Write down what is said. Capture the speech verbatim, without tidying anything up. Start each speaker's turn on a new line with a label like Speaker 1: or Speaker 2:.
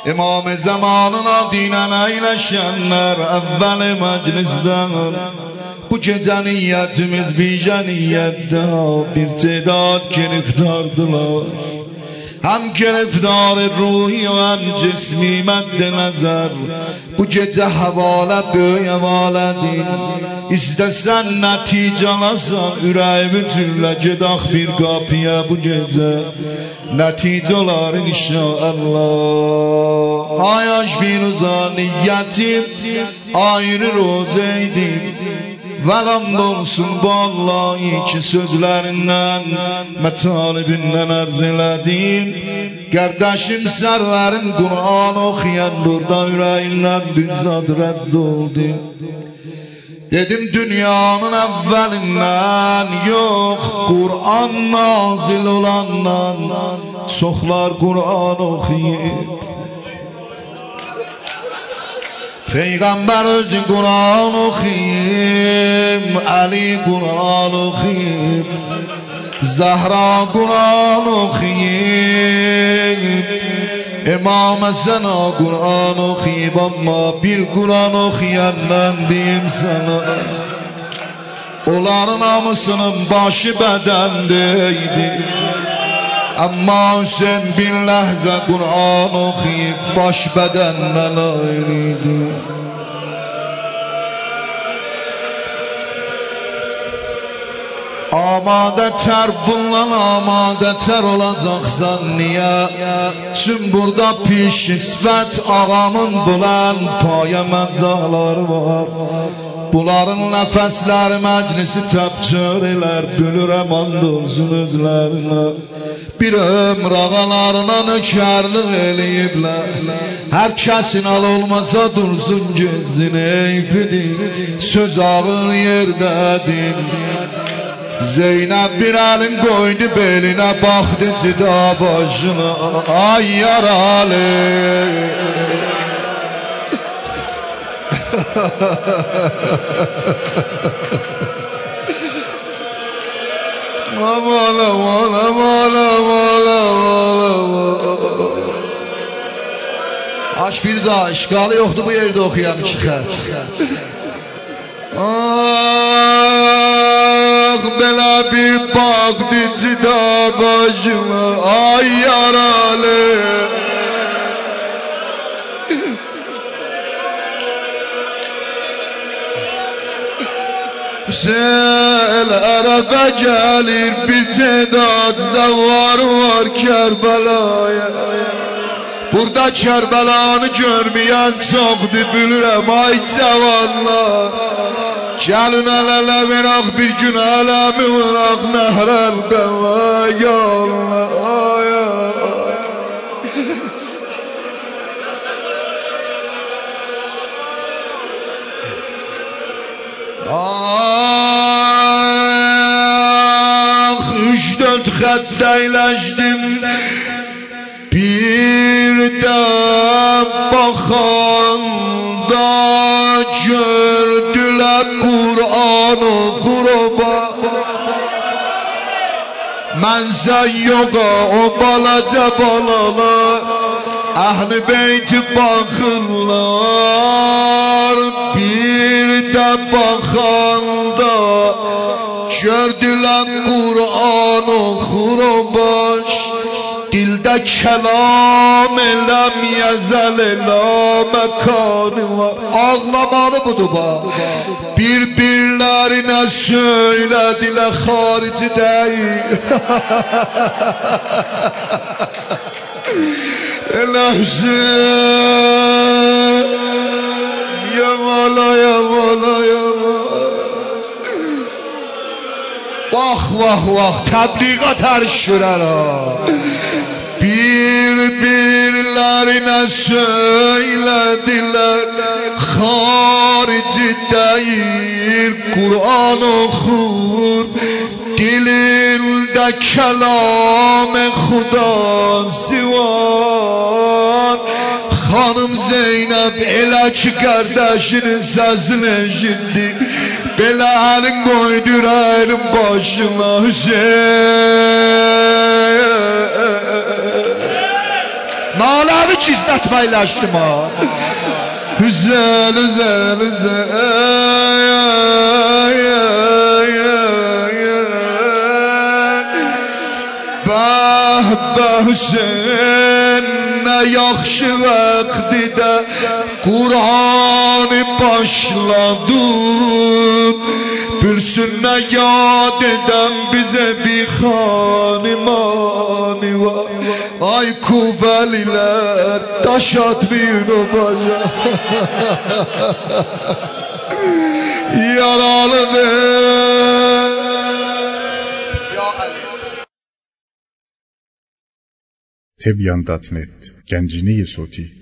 Speaker 1: İmam-ı zamanına dinen eyleşenler evvel meclisten. Bu gece niyetimiz bice niyette bir tedat giriftardılar. Hem giriftar ruhi ve hem cismi medde nazar. Bu gece havale böyle valedin. İstesen netice alasan yüreği bütünle gedak bir kapıya bu gece. Netice olar inşallah. Hayaş bir uzan niyetim ayrı rozeydim. Velam dolsun bu Allah'ı ki sözlerinden metalibinden arz eledim. Kardeşim serverin Kur'an okuyan burada yüreğinden bir zat reddoldu. Dedim dünyanın evvelinden yok Kur'an nazil olandan çoxlar Kur'an okuyup Peygamber özü Kur'an okuyup Ali Kur'an okuyup Zahra Kur'an okuyup İmam Hasan'a Kur'an okuyup ama bir Kur'an okuyandan diyeyim sana onların namusunun başı bedendeydi. Ama Hüseyin bin lehze Kur'an okuyup baş bedenden ayrıydı. Amade ter bundan amade ter olacaksan niye? Çünkü burada piş isbet ağamın bulan paya meddaları var. Bunların nefesleri meclisi tepçör eler, bülürem andolsun özlerine. Bir ömür ağalarına nökerlik eleyibler. Herkesin al olmasa dursun gezin eyfidir. Söz ağır yerdedir. Zeynep bir elin koydu beline baktı cida başına. Ay yaralı. Aman aman aman aman aman. Aş bir za işgalı yoktu bu yerde okuyan çıkar. Ah bela bir baktı cida başıma. Ay yaralı. Sel arafa gelir bir tedat zavar var Kerbela'ya. Burada Kerbelanı görmeyen çoktu bülürem ay cavanlar. Gelin el-ele bırak bir gün elemi bırak nehrel beva yoluna. Ah üç dört xətt əyləşdim bir də baxanda gördülər Kur'an oxuruba mən sən yoxa o balaca balalar Əhl-i beyti baxırlar bir də baxanda gördülər Kur'an oxur o baş dildə kəlam eləm yəzəl elə məkanı var ağlamalı budur bax bir-birlərinə söylədilər xarici deyil elə Hüseyin yamala yamala yamala vah vah vah təbliğatərşürər bir-birlərinə söylədilər xarici deyil Kur'an oxur dilində kəlam-ı xudası var Xanım Zeynep elə ki qardaşının səsini eşitdi belə əlin qoydu ürəyin başına Hüseyin Naləvi gizlətməkləşdim ha. Güzel, güzel, güzel. Bəh, bəh Hüseyin, nə yaxşı vaxtdə Qur'anı başladın. Bilsin nə yad edən bizə bir xanimani var. Ay kuvvelilər, daş atmayın o baca. Yaralıdır.
Speaker 2: Tebyan nokta net Gənciniyi Soti